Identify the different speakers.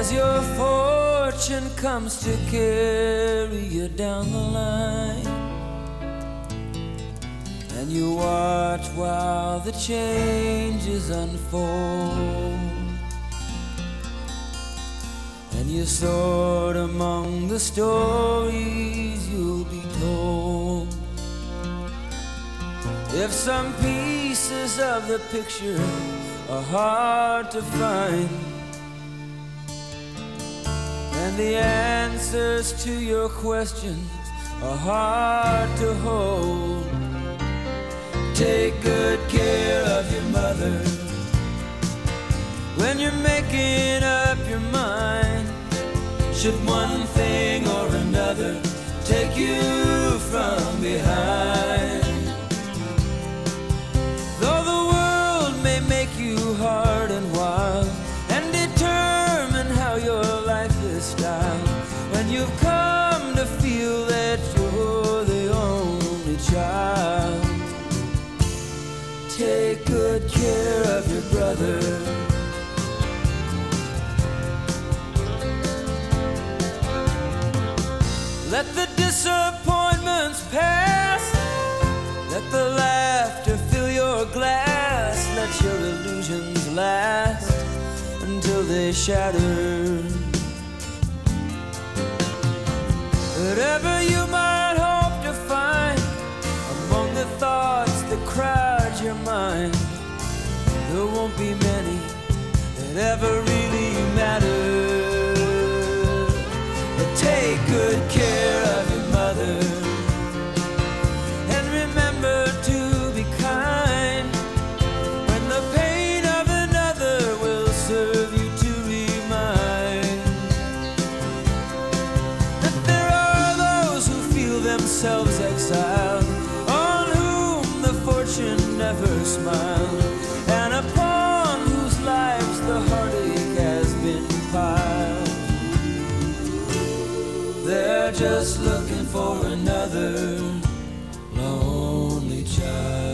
Speaker 1: as your fortune comes to carry you down the line, and you watch while the changes unfold, and you sort among the stories you'll be told. If some pieces of the picture are hard to find, and the answers to your questions are hard to hold, take good care of your mother when you're making up your mind. Should one thing or another take you from behind, though the world may make you hard and wild and determine how your life is styled, when you've come to feel that you're the only child, take good care of your brother. Let the disappointments pass, let the laughter fill your glass, let your illusions last until they shatter. Whatever you might hope to find among the thoughts that crowd your mind, there won't be many that ever really matter. But take good care of your mother, and remember to be kind, when the pain of another will serve you to remind that there are those who feel themselves exiled, on whom the fortune never smiled, and upon whose lives the heartache has been piled. They're just looking for another lonely child.